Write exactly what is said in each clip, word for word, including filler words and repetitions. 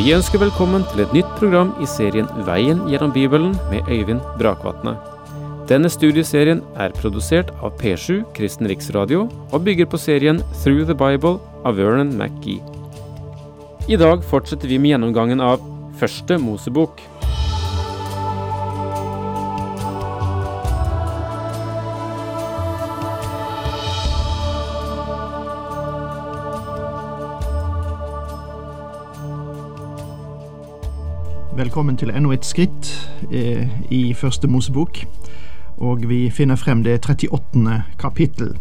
Vi ønsker velkommen til et nytt program i serien Veien gjennom Bibelen med Øyvind Brakvatne. Denne studieserien er produsert av P sju Kristen Riksradio og bygger på serien Through the Bible av Vernon McGee. I dag fortsetter vi med gjennomgangen av Første Mosebok. Velkommen til enda et skritt eh, i Første Mosebok, og vi finner frem det trettiåttende kapittel.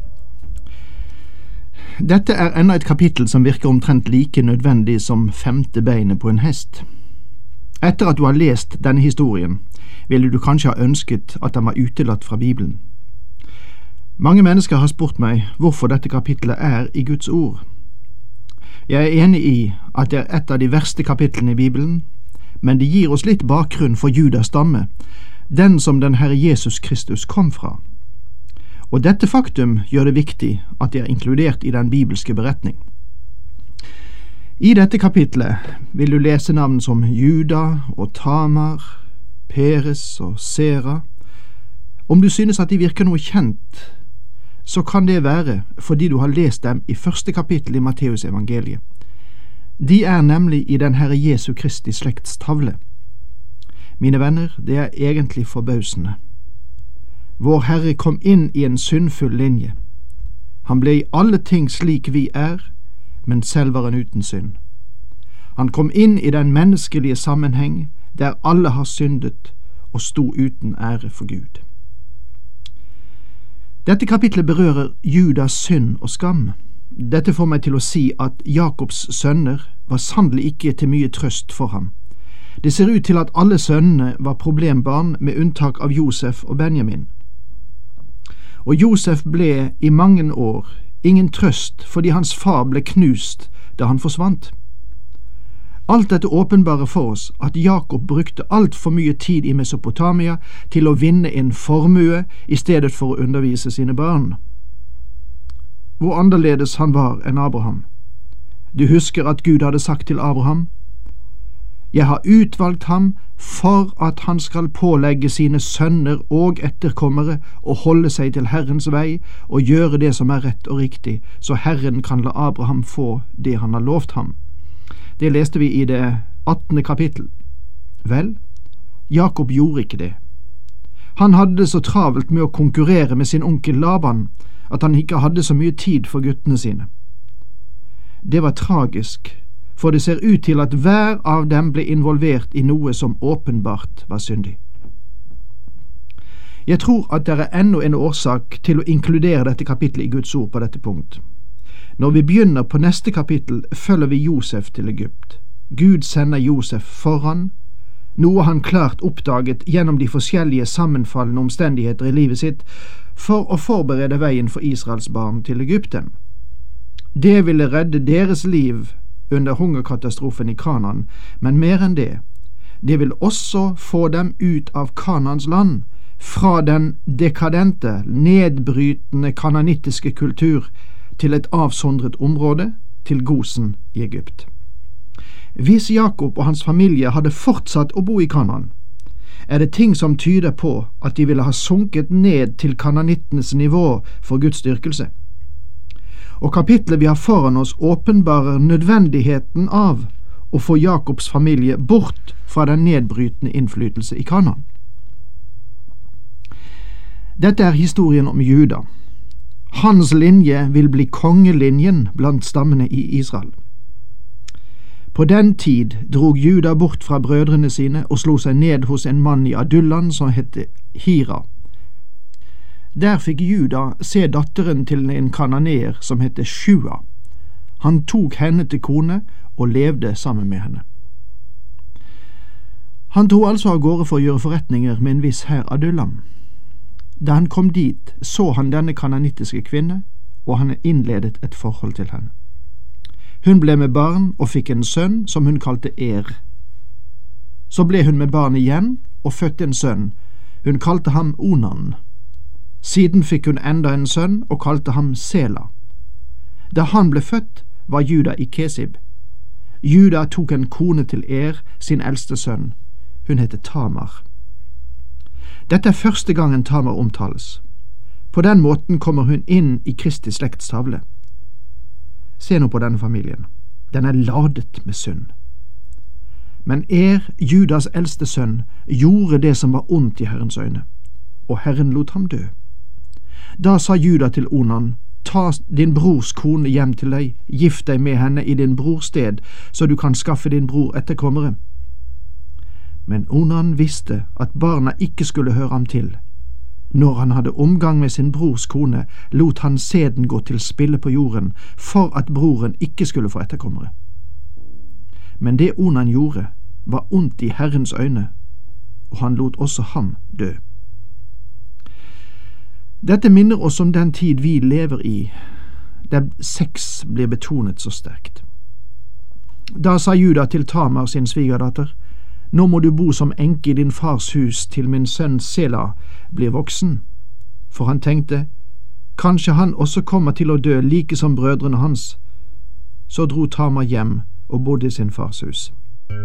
Dette er enda et kapittel som virker omtrent like nødvendig som femte beinet på en hest. Etter at du har lest denne historien, ville du kanskje ha ønsket at den var utelatt fra Bibelen. Mange mennesker har spurt meg hvorfor dette kapittelet er i Guds ord. Jeg er enig i at det er et av de verste kapitlene i Bibelen, men det gir oss litt bakgrunn for Judas stamme, den som den Herre Jesus Kristus kom fra. Og dette faktum gjør det viktig at det er inkludert i den bibelske beretning. I dette kapitlet vil du lese navn som Juda og Tamar, Peres og Sera. Om du synes at de virker noe kjent, så kan det være fordi du har lest dem i første kapittel i Matteus evangeliet. De er nemlig i den Herre Jesu Kristi slekts tavle. Mine venner, det er egentlig forbausende. Vår Herre kom inn i en syndfull linje. Han ble i alle ting slik vi er, men selv var han uten synd. Han kom inn i den menneskelige sammenheng der alle har syndet og sto uten ære for Gud. Dette kapitlet berører Judas synd og skam. Dette får meg til å si at Jakobs sønner var sannelig ikke til mye trøst for ham. Det ser ut til at alle sønnene var problembarn med unntak av Josef og Benjamin. Og Josef ble i mange år ingen trøst fordi hans far ble knust da han forsvant. Alt dette åpenbarer for oss at Jakob brukte alt for mye tid i Mesopotamia til å vinne en formue i stedet for å undervise sine barn. Hvor annerledes han var enn Abraham. Du husker at Gud hadde sagt til Abraham: «Jeg har utvalgt ham for at han skal pålegge sine sønner og etterkommere å holde seg til Herrens vei og gjøre det som er rett og riktig, så Herren kan la Abraham få det han har lovt ham.» Det leste vi i det attende kapittel. Vel, Jakob gjorde ikke det. Han hadde det så travelt med å konkurrere med sin onkel Laban at han ikke hadde så mye tid for guttene sine. Det var tragisk, for det ser ut til at hver av dem ble involvert i noe som åpenbart var syndig. Jeg tror at det er enda en årsak til å inkludere dette kapittelet i Guds ord på dette punkt. Når vi begynner på neste kapittel, følger vi Josef til Egypt. Gud sender Josef foran, noe han klart oppdaget gjennom de forskjellige sammenfallende omstendigheter i livet sitt, for å forberede veien for Israels barn til Egypten. Det ville redde deres liv under hungerkatastrofen i Kanaan, men mer enn det, det vil også få dem ut av Kanaans land, fra den dekadente, nedbrytende kananittiske kultur til et avsondret område, til Gosen i Egypt. Hvis Jakob og hans familie hadde fortsatt å bo i Kanaan, er det ting som tyder på at de ville ha sunket ned til kananittenes nivå for Guds styrkelse. Og kapitlet vi har foran oss åpenbarer nødvendigheten av å få Jakobs familie bort fra den nedbrytende innflytelse i Kanaan. Dette er historien om Juda. Hans linje vil bli kongelinjen blant stammene i Israel. På den tid drog Juda bort fra brødrene sine og slo seg ned hos en mann i Adullam som hette Hira. Der fikk Juda se datteren til en kananeer som hette Shua. Han tok henne til kone og levde sammen med henne. Han dro altså av gårde for å gjøre forretninger med en viss herr Adullam. Da han kom dit, så han denne kananittiske kvinne, og han innledet et forhold til henne. Hun ble med barn og fikk en sønn som hun kalte Er. Så ble hun med barn igjen og fødte en sønn. Hun kalte ham Onan. Siden fikk hun enda en sønn og kalte ham Sela. Da han ble født, var Juda i Kesib. Juda tok en kone til Er, sin eldste sønn. Hun heter Tamar. Dette er første gangen Tamar omtales. På den måten kommer hun inn i Kristi slektstavle. Se nå på denne familien. Den er ladet med synd. Men Er, Judas eldste sønn, gjorde det som var ondt i Herrens øyne, og Herren lot ham dø. Da sa Juda til Onan, ta din brors kone hjem til deg, gift deg med henne i din brors sted, så du kan skaffe din bror etterkommere. Men Onan visste at barna ikke skulle høre ham til. Når han hadde omgang med sin brors kone, lot han seden gå til spille på jorden, for at broren ikke skulle få etterkommere. Men det Onan gjorde, var ondt i Herrens øyne, og han lot også ham dø. Dette minner oss om den tid vi lever i, der sex blir betonet så sterkt. Da sa Juda til Tamar sin svigerdatter, nå må du bo som enke i din fars hus til min sønn Sela blir voksen. For han tenkte, kanskje han også kommer til å dø like som brødrene hans. Så dro Tamar hjem og bodde i sin fars hus.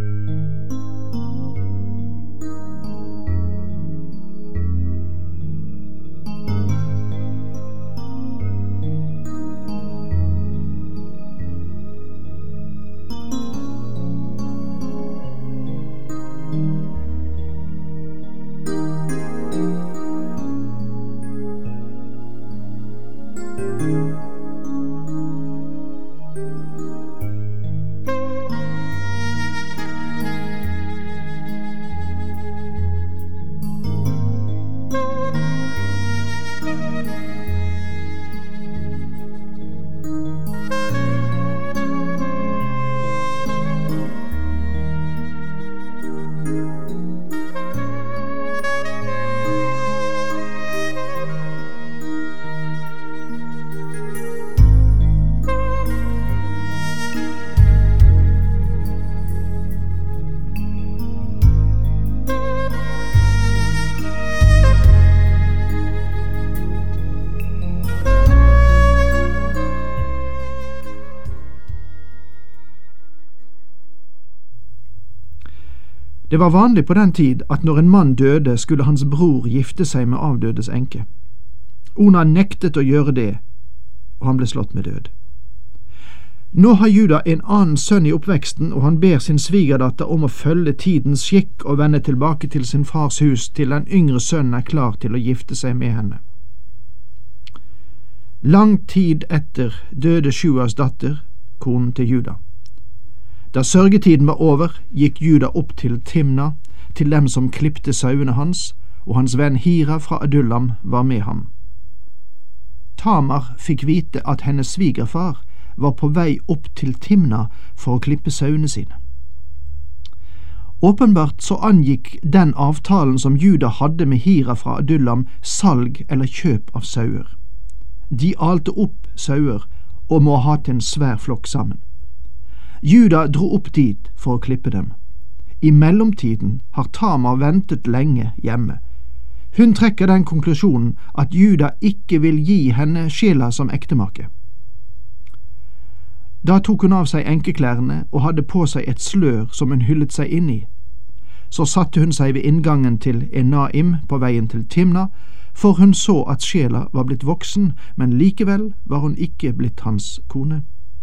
Det var vanlig på den tid at når en mann døde, skulle hans bror gifte seg med avdødes enke. Onan nektet å gjøre det, og han ble slått med død. Nå har Juda en annen sønn i oppveksten, og han ber sin svigerdatter om å følge tidens skikk og vende tilbake til sin fars hus til den yngre sønnen er klar til å gifte seg med henne. Lang tid etter døde Sjuas datter, konen til Juda. Da sørgetiden var over, gikk Juda opp til Timna, til dem som klippte sauene hans, og hans venn Hira fra Adullam var med ham. Tamar fikk vite at hennes svigerfar var på vei opp til Timna for å klippe sauene sine. Åpenbart så angikk den avtalen som Juda hadde med Hira fra Adullam salg eller kjøp av sauer. De alte opp sauer og må ha hatt en svær flokk sammen. Juda dro opp dit for å klippe dem. I mellomtiden har Tamar ventet lenge hjemme. Hun trekker den konklusjonen at Juda ikke vil gi henne Sjela som ektemake. Da tok hun av seg enkeklærne og hadde på seg et slør som hun hyllet seg inn i. Så satte hun seg ved inngangen til Enaim på veien til Timna, for hun så at Sjela var blitt voksen, men likevel var hun ikke blitt hans kone.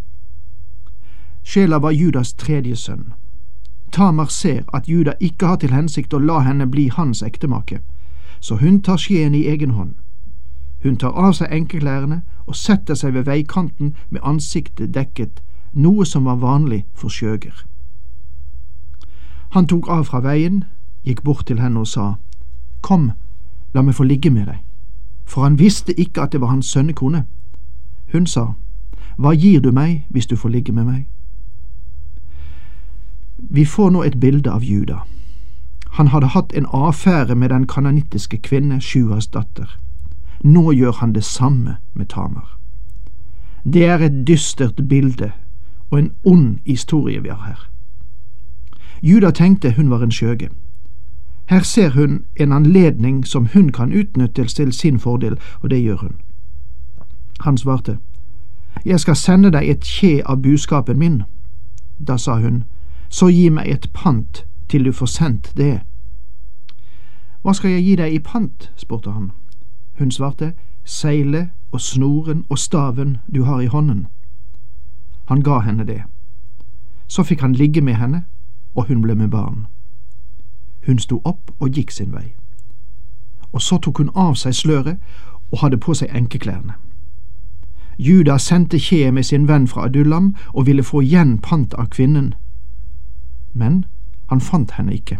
Sjela var Judas tredje sønn. Tamar ser at Juda ikke har til hensikt å la henne bli hans ektemake, så hun tar skjeen i egen hånd. Hun tar av seg enkeklærne og setter seg ved veikanten med ansiktet dekket, noe som var vanlig for skjøger. Han tok av fra veien, gikk bort til henne og sa, «Kom, la meg få ligge med deg», for han visste ikke at det var hans sønnekone. Hun sa, «Hva gir du meg hvis du får ligge med meg?» Vi får nå et bilde av Juda. Han hadde hatt en affære med den kananittiske kvinne, Sjuas datter. Nå gjør han det samme med Tamar. Det er et dystert bilde og en ond historie vi har her. Juda tenkte hun var en skjøge. Her ser hun en anledning som hun kan utnytte til sin fordel, og det gjør hun. Han svarte, «Jeg skal sende deg et kje av buskapen min. Da sa hun, så gi meg et pant til du får sendt det. Hva skal jeg gi deg i pant, spurte han. Hun svarte, seilet og snoren og staven du har i hånden. Han ga henne det. Så fikk han ligge med henne, og hun ble med barn. Hun sto opp og gikk sin vei. Og så tok hun av seg sløret og hadde på seg enkeklærne. Juda sendte kje med sin venn fra Adullam og ville få igjen pant av kvinnen. Men han fant henne ikke.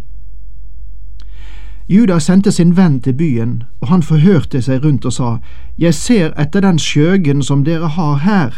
Juda sendte sin venn til byen, og han forhørte seg rundt og sa, «Jeg ser etter den skjøgen som dere har her.»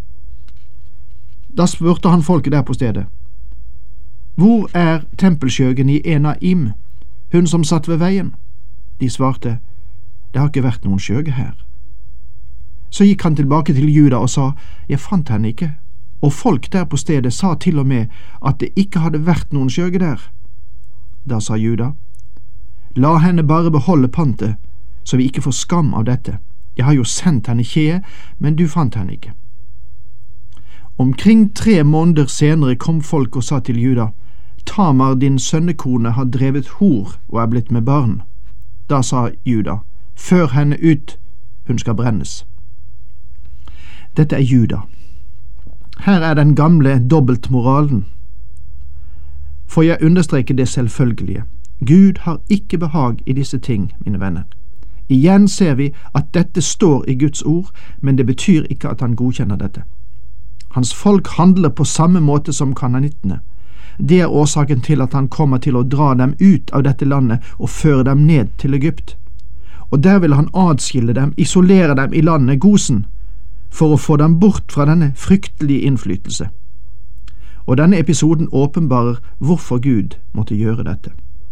Da spurte han folket der på stedet, «Hvor er tempelskjøgen i Enaim, hun som satt ved veien?» De svarte, «Det har ikke vært noen skjøge her.» Så gikk han tilbake til Juda og sa, «Jeg fant henne ikke.» Og folk der på stedet sa til og med at det ikke hadde vært noen skjøge der. Da sa Juda, «La henne bare beholde pantet, så vi ikke får skam av dette. Jeg har jo sendt henne kje, men du fant henne ikke.» Omkring tre måneder senere kom folk og sa til Juda, «Tamar, din sønnekone, har drevet hor og er blitt med barn.» Da sa Juda, «Før henne ut, hun skal brennes.» Dette er Juda. Her er den gamle dobbeltmoralen. For jeg understreker det selvfølgelige. Gud har ikke behag i disse ting, mine venner. Igjen ser vi at dette står i Guds ord, men det betyr ikke at han godkjenner dette. Hans folk handler på samme måte som kananittene. Det er årsaken til at han kommer til å dra dem ut av dette landet og føre dem ned til Egypt. Og der vil han adskille dem, isolere dem i landet Gosen, for å få dem bort fra denne fryktelige innflytelse. Og denne episoden åpenbarer hvorfor Gud måtte gjøre dette.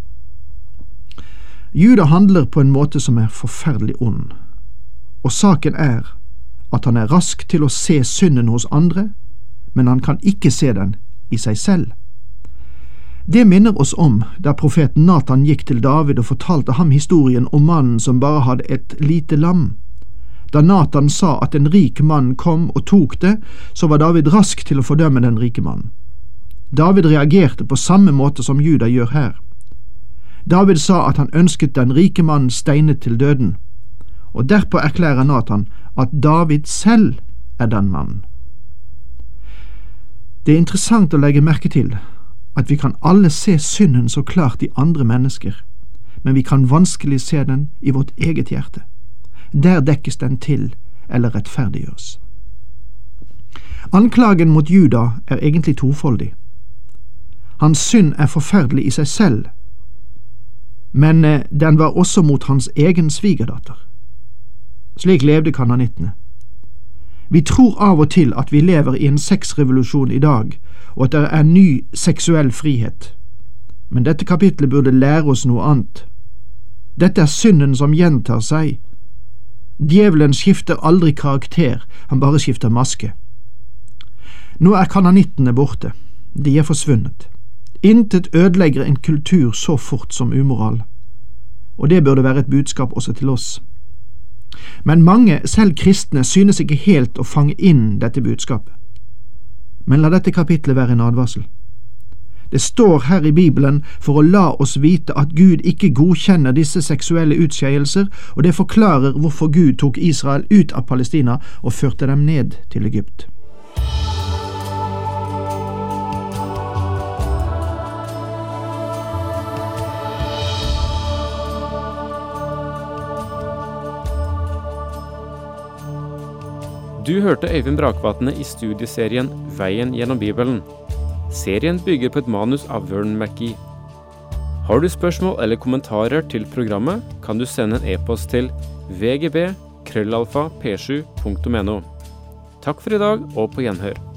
Juda handler på en måte som er forferdelig ond, og saken er at han er rask til å se synden hos andre, men han kan ikke se den i seg selv. Det minner oss om da profeten Nathan gikk til David og fortalte ham historien om mannen som bare hadde et lite lam. Da Nathan sa at en rik mann kom og tok det, så var David rask til å fordømme den rike mannen. David reagerte på samme måte som Juda gjør her. David sa at han ønsket den rike mannen steinet til døden, og derpå erklærer Nathan at David selv er den mannen. Det er interessant å legge merke til at vi kan alle se synden så klart i andre mennesker, men vi kan vanskelig se den i vårt eget hjerte. Der dekkes den til eller rettferdiggjøres. Anklagen mot Juda er egentlig tofoldig. Hans synd er forferdelig i seg selv, men den var også mot hans egen svigerdatter. Slik levde kananittene. Vi tror av og til at vi lever i en sexrevolusjon i dag, og at det er en ny seksuell frihet. Men dette kapitlet burde lære oss noe annet. Dette er synden som gjentar seg. Djevelen skifter aldri karakter, han bare skifter maske. Nå er kananittene borte. De er forsvunnet. Intet ødelegger en kultur så fort som umoral, og det burde være et budskap også til oss. Men mange, selv kristne, synes ikke helt å fange inn dette budskapet. Men la dette kapitlet være en advarsel. Det står her i Bibelen for å la oss vite at Gud ikke godkjenner disse seksuelle utskeielser, og det forklarer hvorfor Gud tok Israel ut av Palestina og førte dem ned til Egypt. Du hørte Øyvind Brakvatne i studieserien Veien gjennom Bibelen. Serien bygger på et manus av Vern McGee. Har du spørsmål eller kommentarer til programmet, kan du sende en e-post til v g b krøllalfa p sju punktum n o. Takk for i dag, og på gjenhør.